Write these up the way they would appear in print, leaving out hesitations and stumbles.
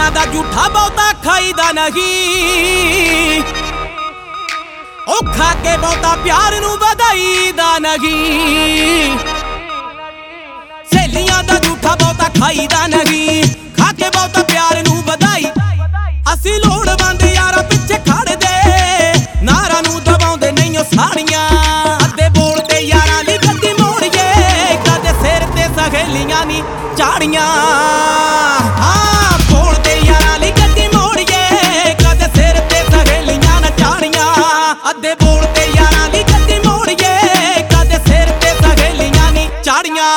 ਸਹੇਲੀਆਂ ਦਾ ਝੂਠਾ ਬਹੁਤਾ ਖਾਈਦਾ ਨਹੀਂ, ਉਹ ਖਾ ਕੇ ਬਹੁਤਾ ਪਿਆਰ ਨੂੰ ਵਧਾਈਦਾ ਨਹੀਂ। ਸਹੇਲੀਆਂ ਦਾ ਝੂਠਾ ਬਹੁਤਾ ਖਾਈਦਾ ਨਹੀਂ, ਖਾ ਕੇ ਬਹੁਤਾ ਪਿਆਰ ਨੂੰ ਵਧਾਈ। ਅਸੀਂ ਲੋੜਵੰਦ ਯਾਰਾਂ ਪਿੱਛੇ ਖੜਦੇ, ਨਾਰਾਂ ਨੂੰ ਦਬਾਉਂਦੇ ਨਹੀਂ ਉਹ ਸਾੜੀਆਂ। ਅੱਧੇ ਬੋਲਦੇ ਯਾਰਾਂ ਲਈ ਗੱਡੀ ਮੋੜੀਏ, ਕਦੇ ਸਿਰ ਤੇ ਸਹੇਲੀਆਂ ਨੀ ਝਾੜੀਆਂ। ਹਾਂ ਬੋਲਦੇ ਯਾਰਾਂ ਲਈ ਗੱਡੀ ਮੋੜੀਏ, ਕਦੇ ਸਿਰ ਤੇ ਸਹੇਲੀਆਂ ਨਾ ਝਾੜੀਆਂ। ਅੱਧੇ ਬੋਲਦੇ ਯਾਰਾਂ ਲਈ ਗੱਡੀ ਮੋੜੀਏ, ਕਦੇ ਸਿਰ ਤੇ ਸਹੇਲੀਆਂ ਨੀ ਝਾੜੀਆਂ।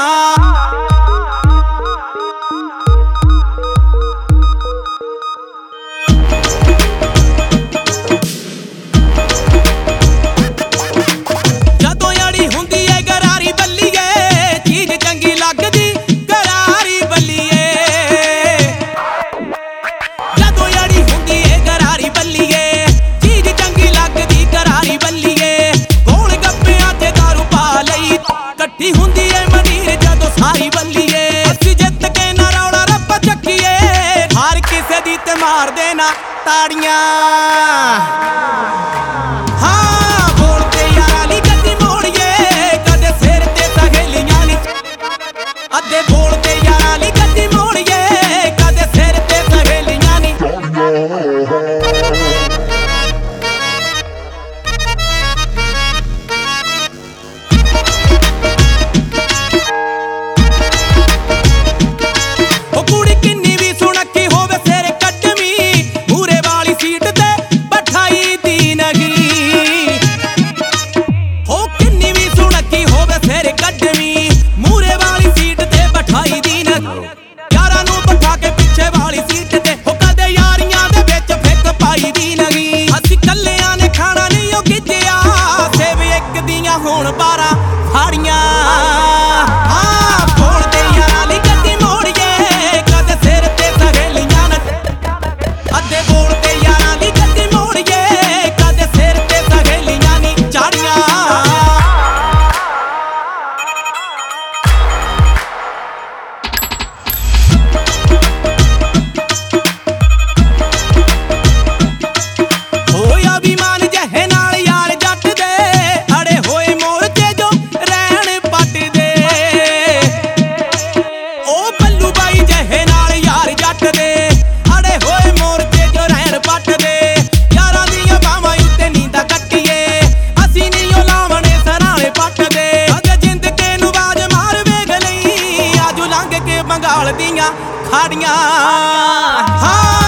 ਹੁੰਦੀ ਏ ਮੰਡੀਰ ਜਦੋਂ ਸਾਰੀ ਬੱਲੀਏ, ਅਸੀਂ ਜਿੱਤ ਕੇ ਨਾ ਰੌਲਾ ਰੱਪਾ ਚੱਕੀਏ, ਹਰ ਕਿਸੇ ਦੀ ਤੇ ਮਾਰਦੇ ਨਾ ਤਾੜੀਆਂ। ਹਾਂ ਬੋਲਦੇ ਯਾਰਾਂ ਲਈ ਗੱਡੀ ਮੋੜੀਏ, ਕਦੇ ਸਿਰ ਤੇ ਸਹੇਲੀਆਂ ਨੀ। ਅੱਧੇ ਬੋਲਦੇ ਯਾਰਾਂ ਲਈ ਗੱਡੀ ਮੋੜੀਏ, ਕਦੇ ਸਿਰ ਤੇ ਸਹੇਲੀਆਂ ਨੀ। ਯਾਰਾਂ ਨੂੰ ਬਿਠਾ ਕੇ ਪਿੱਛੇ ਵਾਲੀ ਸੀਟ ਤੇ, ਉਹ ਕਦੇ ਯਾਰੀਆਂ ਦੇ ਵਿੱਚ ਫਿੱਕ ਪਾਈ ਦੀ ਨਹੀਂ। ਅਸੀਂ ਕੱਲਿਆਂ ਨੇ ਖਾਣਾ ਨਹੀਂ ਉਹ ਗਿੱਜਿਆ, ਸੇਵ ਇੱਕ ਦੀਆਂ ਹੋਣ 12 ਫਾੜੀਆਂ। ਹਾਂ ਬੋਲਦੇ ਯਾਰਾਂ ਲਈ ਗੱਡੀ ਮੋੜੀਏ, ਕਦੇ ਸਿਰ ਤੇ ਸਹੇਲੀਆਂ ਨਾ। ਅੱਧੇ ਬੋਲਦੇ ਯਾਰਾਂ ਲਈ ਗੱਡੀ ਮੋੜੀਏ, ਕਦੇ ਸਿਰ ਤੇ ਸਹੇਲੀਆਂ ਨੀ ਝਾੜੀਆਂ। ਬੰਗਾਲ ਦੀਆਂ ਖਾੜੀਆਂ। ਹਾਂ